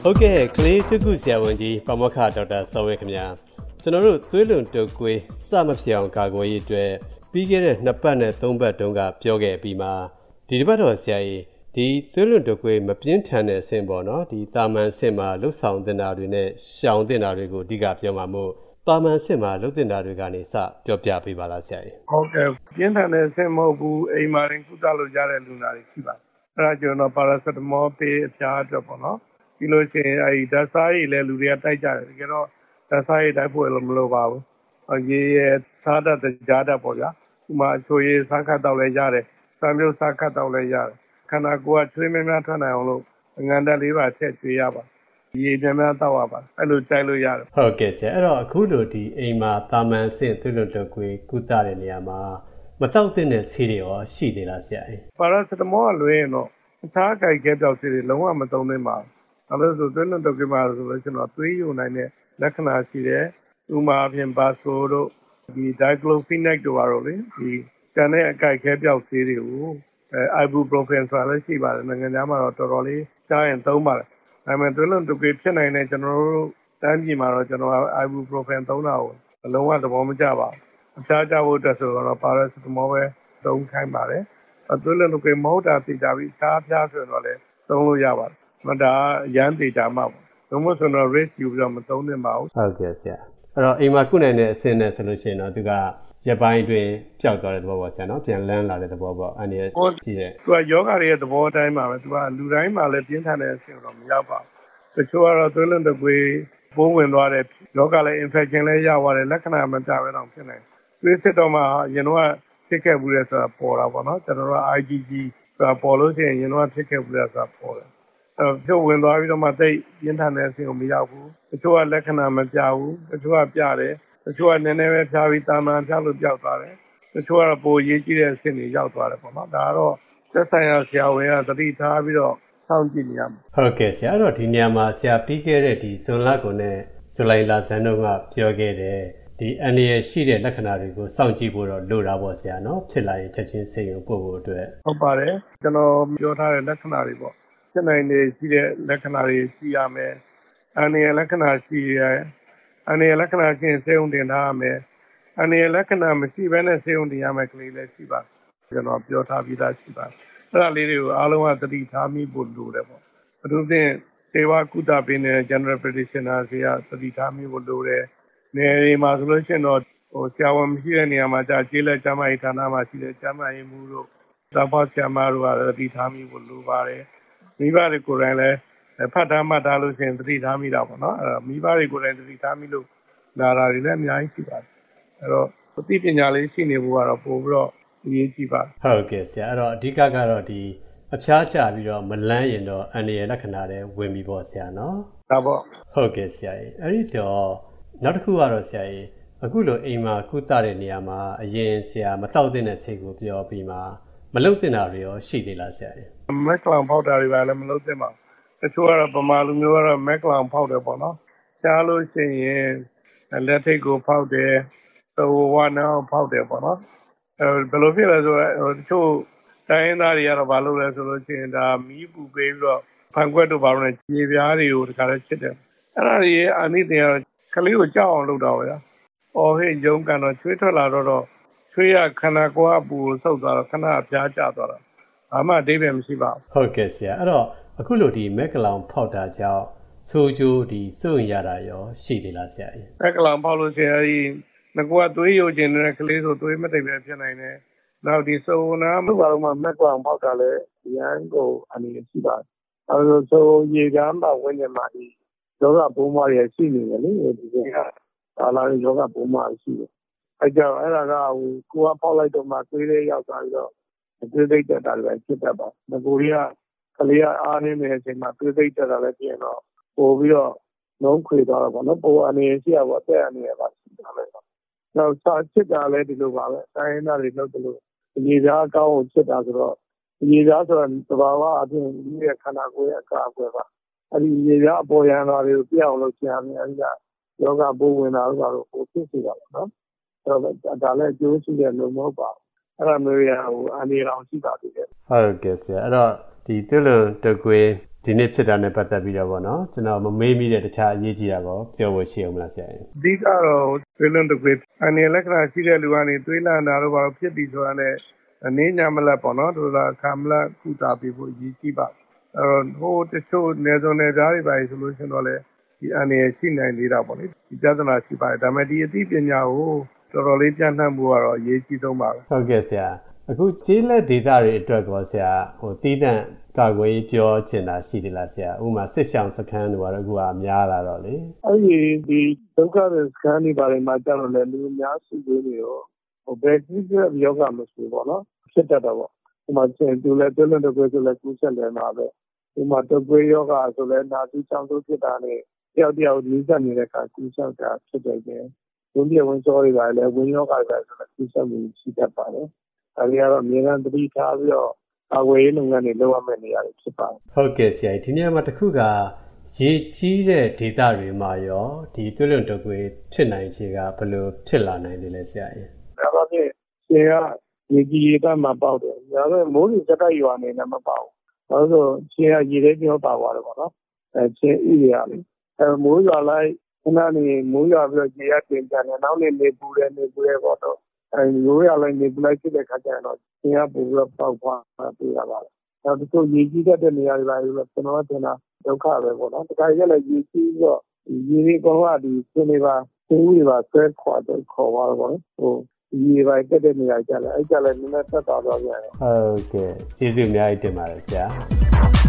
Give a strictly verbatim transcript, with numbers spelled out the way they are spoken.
ဟုတ်ကဲ့ကလေးချစ်ခုဆရာဝန်ကြီးပါမောက္ခဒေါက်တာစောဝင်းခင်ဗျာကျွန်တော်တို့သွေးလွန်တုပ်ကွေးစမဖြစ်အောင်ကာကွယ်ရေးအတွက်ပြီးခဲ့တဲ့နှစ်ပတ်နဲ့သုံးပတ်တုန်းကပြောခဲ့ပြီးမှဒီတစ်ပတ်တော့ဆရာကြီးဒီသွေးလွန်တုပ်ကွေးမပြင်းထန်တဲ့အဆင့်ပေါ့နော်ဒီတာမန်အဆင့်မှာလှုပ်ဆောင်တင်တာတွေနဲ့ရှောင်တင်တာတွေကိုအဓိကပြောမှာမို့တာမန်အဆင့်မှာလှုပ်တင်တာတွေကနေစပြောပြပေးပါလားဆရာကြီးဟုတ်ကဲ့ပြင်းထန်တဲ့အဆင့်မဟုတ်ဘူးအိမ်မှာရင်ကုသလို့ရတဲ့လူနာတွေရှိပါတယ်အဲ့ဒါကျွန်တော်ပါရာစတမောပေးအဖျားအတွက်ပေါ့နော်ပြီးလို့ရှိရင်အဲဒီဓာတ်စားရည်လည်းလူတွေကတိုက်ကြတယ်တကယ်တော့ဓာတ်စားရည်တိုက်ဖို့လည်းမလိုပါဘူးရေရစားတတ်တဲ့ကြားတတ်ပေါ့ဗျာဒီမှာအချိုရည်စားခတ်တော့လည်းရတယ်စံပြုတ်စားခတ်တော့လည်းရတယ်ခန္ဓာကိုယ်ကချွေးများများထွက်နိုင်အောင်လို့ငန်တက်လေးပါထည့်ကျွေးရပါရေများများတောက်ရပါအဲ့လိုတိုက်လို့ရတယ်ဟုတ်ကဲ့ဆရာအဲ့တော့အခုလိုဒီအိမ်မှာတာမန်အဆင့်သွေးလွန်တုပ်ကွေးကုသတဲ့နေရာမှာမတောက်တဲ့ဆေးတွေရောရှိသေးလားဆရာပါရာစတမောကလွဲရင်တော့အခြားကြိုက်ခဲပြောက်ဆေးတွေလုံးဝမသုံးသင့်ပါဘူးအဲ့လိုဆိုသွေးလွန်တုပ်ကွေးမှာဆိုလို့ကျွန်တော်သွေးယိုနိုင်တဲ့လက္ခဏာရှိတယ်ဥမာအပြင်ဘာဆိုတို့ဒီဒိုက်ကလိုဖိနက်တို့ပါတော့လေဒီတန်တဲ့အကြိုက်ခဲပြောက်ဆေးတွေကိုအဲ ibuprofen ဆိုတာလည်းရှိပါတယ်နိုင်ငံသားမှာတော့တော်တော်လေးကြားရင်သုံးပါတယ်ဒါပေမဲ့သွေးလွန်တုပ်ကွေးဖြစ်နိုင်တဲ့ကျွန်တော်တို့တန်းပြည်မှာတော့ကျွန်တော် ibuprofen သုံးတာကိုအလုံးဝသဘောမကျပါဘူးအဖျားကြဖို့အတွက်ဆိုတော့ပါရာစတမောပဲသုံးခိုင်းပါတယ်သွေးလွန်တုပ်ကွေးမဟုတ်တာသိကြပြီးအခြားအဖျားဆိုတော့လည်းသုံးလို့ရပါတယ်မဒါရမ်းသိကြမှာပေါ့ဘယ်မှာဆိုတော့ risk ယူပြီးတော့မသုံးသင့်ပါဘူးဟုတ်ကဲ့ဆရာအဲ့တော့အိမ်မှာကုနိုင်တဲ့အဆင့်နဲ့ဆိုလို့ရှိရင်တော့သူကရက်ပိုင်းအတွင်းပျောက်သွားတဲ့သဘောပေါ့ဆရာနော်ပြန်လန်းလာတဲ့သဘောပေါ့အနေနဲ့ကြည့်တယ်သူကယောဂတွေရဲ့သဘောအတိုင်းပါပဲသူကလူတိုင်းမှာလည်းပြင်းထန်တဲ့အဆင့်တော့မရောက်ပါဘူးတချို့ကတော့သွေးလွန်တုပ်ကွေးပိုးဝင်သွားတဲ့ယောဂလည်း infection လည်းရောက်သွားတယ်လက္ခဏာမပြဘဲတော့ဖြစ်နေသွေးစစ်တော့မှအရင်တော့ဖြစ်ခဲ့ဘူးလေဆိုတာပေါ်တာပေါ့နော်ကျွန်တော်တို့ I G G ဆိုတာပေါ်လို့ရှိရင်ရင်တော့ဖြစ်ခဲ့ဘူးလေဆိုတာပေါ်တယ်အဲဖြုတ်ဝင်သွားပြီးတော့မှသိပြင်းထန်တဲ့အဆင့်ကိုမရောက်ဘူးတချို့ကလက္ခဏာမပြဘူးတချို့ကပြတယ်တချို့ကနည်းနည်းပဲဖြားပြီးတာမန်ဖြားလို့ပြောက်သွားတယ်တချို့ကတော့ပိုရေးကြည့်တဲ့အဆင့်တွေရောက်သွားတယ်ပေါ့နော်ဒါကတော့သက်ဆိုင်ရာဆရာဝန်ကသတိထားပြီးတော့စောင့်ကြည့်နေရမှာဟုတ်ကဲ့ဆရာအဲ့တော့ဒီနေရာမှာဆရာပြီးခဲ့တဲ့ဒီဇွန်လကုန်နဲ့ဇူလိုင်လဆန်းတို့ကပြောခဲ့တဲ့ဒီအန်ဒီရဲ့ရှိတဲ့လက္ခဏာတွေကိုစောင့်ကြည့်ဖို့တော့လိုတာပေါ့ဆရာနော်ဖြစ်လာရင်ချက်ချင်းစိတ်ရုံပို့ဖို့အတွက်ဟုတ်ပါတယ်ကျွန်တော်ပြောထားတဲ့လက္ခဏာတွေပေါ့ဖြစ်နိုင်နေရှိတဲ့လက္ခဏာတွေရှိရမယ်အန်ဒီရဲ့လက္ခဏာရှိရအန်ဒီရဲ့လက္ခဏာချင်းစေုံတင်ထားရမယ်အန်ဒီရဲ့လက္ခဏာမရှိဘဲနဲ့စေုံတင်ရမယ်ကလေးလည်းရှိပါတယ်ကျွန်တော်ပြောထားပြီးသားရှိပါတယ်အဲ့ဒါလေးတွေကိုအားလုံးကသတိထားမိဖို့လိုတယ်ပေါ့အထူးဖြင့်စေဝါကုသပေးနေတဲ့ general practitioner ဆရာသတိထားမိဖို့လိုတယ်နေရာမှာဆိုလို့ရှိရင်တော့ဟိုဆရာဝန်မရှိတဲ့နေရာမှာကြာကျေးလက်ကျမ်းမာရေးဌာနမှာရှိတဲ့ကျမ်းမာရေးမှုတို့တောက်ဖဆရာမတို့ကသတိထားမိဖို့လိုပါတယ်မိဘတွေကိုယ်တိုင်လည်းဖတ်ထားမှတ်ထားလို့ရှိရင်သတိထားမိတာပေါ့နော်အဲ့တော့မိဘတွေကိုယ်တိုင်သတိထားမိလို့လာတာတွေလည်းအများကြီးရှိပါတယ်အဲ့တော့အသိပညာလေးရှိနေဖို့ကတော့ပို့ပြီးတော့အရေးကြီးပါဟုတ်ကဲ့ဆရာအဲ့တော့အဓိကကတော့ဒီအဖျားချပြီးတော့မလန်းရင်တော့အန်ဒီရဲ့လက္ခဏာတွေဝင်ပြီပေါ့ဆရာနော်ဒါပေါ့ဟုတ်ကဲ့ဆရာကြီးအဲ့ဒီတော့နောက်တစ်ခုကတော့ဆရာကြီးအခုလိုအိမ်မှာကုသတဲ့နေရာမှာအရင်ဆရာမတောက်တဲ့ဆေးကိုပြောပြီးမှမလုပ်တင်တာတွေရောရှိသေးလားဆရာကြီးမက်ကလောင်ဖောက်တာတွေပါလည်းမလုပ်တင်ပါဘူးတချို့ကတော့ပမာလူမျိုးကတော့မက်ကလောင်ဖောက်တယ်ပေါ့နော်ရှားလို့ရှိရင်လက်ထိတ်ကိုဖောက်တယ်သဝါနာကိုဖောက်တယ်ပေါ့နော်အဲဘယ်လိုဖြစ်လဲဆိုတော့တချို့တိုင်းရင်းသားတွေကတော့ဘာလုပ်လဲဆိုလို့ရှိရင်ဒါမီးပူပေးပြီးတော့ဖန်ခွက်တို့ဘာလို့လဲခြေပြားတွေကိုတခါလဲချစ်တယ်အဲ့ဒါကြီးအနိတင်ကတော့ကလေးကိုကြောက်အောင်လုပ်တာပါဗျာ။အော်ဟေ့ရုံကန်တော့ချွေးထွက်လာတော့တော့ချွေးရခန္ဓာကိုယ်အပူကိုဆုပ်သွားတော့ခဏပြားကျသွားတာ။ဘာမှအဓိပ္ပာယ်မရှိပါဘူး။ဟုတ်ကဲ့ဆရာအဲ့တော့အခုလိုဒီမက်ကလောင်ဖောက်တာကြောင့်ဆိုးကျိုးဒီစွန့်ရတာရောရှိသေးလားဆရာကြီး။မက်ကလောင်ဖောက်လို့ရှိရင်အဲဒီငကွာသွေးယိုခြင်းတဲ့ကလေးဆိုသွေးမတိတ်ပဲဖြစ်နိုင်တယ်။နောက်ဒီဆိုနာမှုပါတော့မှမက်ကလောင်ဖောက်တာလည်းရန်ကိုအနေနဲ့ရှိပါတယ်။အဲလိုဆိုရေကမ်းပါဝင်နေမှာဒီယောဂဘုံမတွေရှိနေတယ်လေဒီကဒါလာယောဂဘုံမရှိတယ်အဲကြောင့်အဲ့ဒါကဟိုကိုကပေါက်လိုက်တော့မှသွေးလေးရောက်သွားပြီးတော့သွေးသိပ်တက်တာလည်းဖြစ်တတ်ပါငကိုရီးကကလေးကအားနေနေတဲ့အချိန်မှာသွေးသိပ်တက်တာလည်းပြင်တော့ပို့ပြီးတော့လုံးခွေသွားတော့ဗောနော်ပို့အနေရှိရပါတဲ့အနေပါရှိတာလည်းနောက်စာချစ်တာလည်းဒီလိုပါပဲတိုင်းရင်းသားတွေလုပ်တယ်လို့ဒီသားအကောင်းကိုချစ်တာဆိုတော့ဒီသားဆိုတာသဘာဝအပြင်ဒီရဲ့ခန္ဓာကိုယ်ရဲ့အကာအကွယ်ပါအဲ့ဒီရေပြားအပေါ်ရန်တော်တွေကိုပြအောင်လုပ်ချင်တယ်အဲ့ဒါယောဂဘိုးဝင်တာတို့ကတော့ဟိုဖြစ်စီတာပေါ့နော်အဲ့တော့ဒါလည်းအကျိုးရှိတယ်လို့မဟုတ်ပါဘူးအဲ့ဒါမျိုးရဟိုအနေရောင်ရှိပါသေးတယ်ဟုတ်ကဲ့ဆရာအဲ့တော့ဒီသွေးလွန်တုပ်ကွေးဒီနေ့ဖြစ်တာနဲ့ပတ်သက်ပြီးတော့ဗောနော်ကျွန်တော်မမေးမိတဲ့တခြားအရေးကြီးတာကောပြောဖို့ရှိအောင်မလားဆရာအဓိကတော့သွေးလွန်တုပ်ကွေးအနေလက္ခဏာရှိတဲ့လူကနေသွေးလန့်တာတော့ဘာလို့ဖြစ်ပြီးဆိုတာနဲ့အနေညာမလက်ပေါ့နော်တို့လားခမလက်ကုသပေးဖို့ရည်ကြီးပါအဲတော့ဟိုတချို့နေစုံနေသားတွေပါဆိုလို့ရှင်တော့လေဒီအနေရှိနိုင်သေးတာပေါ့လေဒီပြဿနာရှိပါတယ်ဒါပေမဲ့ဒီအသိပညာကိုတော်တော်လေးပြန့်နှံ့မှုကတော့အရေးကြီးဆုံးပါပဲဟုတ်ကဲ့ဆရာအခုကျေးလက်ဒေသတွေအတွက်ကောဆရာဟိုတီးတန့်ကာကွယ်ပြောချင်တာရှိတယ်လားဆရာဥပမာစစ်ရှောင်စခန်းတွေကတော့အခုကများလာတော့လေအဲ့ဒီဒီဒုက္ခတဲ့စခန်းတွေပါတယ်မှာကျတော့လေလူများစုတွေနေရောဟိုဘယ်ကြီးကယောဂမရှိပေါ့နော်ဖြစ်တတ်တော့ဟိုမှာကျန်သူလည်းတွလွန်တော့ဆိုလည်းကူးဆက်လဲမှာပဲဟိုမှာတကွေးယောဂဆိုလည်းနာသီချောင်းတို့ဖြစ်တာနဲ့တယောက်တယောက်နီးစပ်နေတဲ့အခါကူးဆက်တာဖြစ်တယ်ကျင်းဝင်ပြဝင်စောတွေပါလေဝင်ယောဂတွေဆိုလည်းကူးဆက်မှုရှိတတ်ပါတယ်အဲဒီကတော့အများအားသတိထားပြီးတော့အဝေးလုပ်ငန်းတွေလုပ်ရမယ့်နေရာတွေဖြစ်ပါတယ်ဟုတ်ကဲ့ဆရာဒီနေ့မှာတခုကရေကြီးတဲ့ဒေသတွေမှာရောဒီတွလွန်တုပ်ကွေးဖြစ်နိုင်ခြေကဘယ်လိုဖြစ်လာနိုင်တယ်လဲဆရာရင်ဒါပါဖြင့်ဆရာရေကြီးရေကမှပေါက်တယ်ဒါပေမဲ့မိုးရေစက်တိုက်ရွာနေလည်းမပေါက်ဘူးဘာလို့ဆိုဆရာရေထဲပြောပါသွားတယ်ပေါ့နော်အဲချင်းဥရလေအဲမိုးရွာလိုက်ခဏနေမိုးရွာပြီးတော့ရေရတင်ကြတယ်နောက်နေ့နေပူတယ်နေပူတယ်ပေါ့တော့အဲရိုးရလိုက်နေပူလိုက်ဖြစ်တဲ့ခါကျတော့ဆရာပူပြီးတော့ပေါက်သွားပြရပါတယ်နောက်တစ်ခုရေကြီးတတ်တဲ့နေရာတွေပါလို့ကျွန်တော်ကတင်တာဒုက္ခပဲပေါ့နော်တခါကျလည်းရေကြီးပြီးတော့ရေတွေကတော့ဒီဆင်းနေပါဆင်းတွေပါဆွဲခွာတော့ခေါ်သွားတော့ပေါ့နော်ဟိုရေပါတက်တဲ့နေရာကျလည်းအဲ့ကျလည်းနည်းနည်းသက်သာသွားပြန်တယ်ဟုတ်ကဲ့ကျေးဇူးအများကြီးတင်ပါတယ်ဆရာ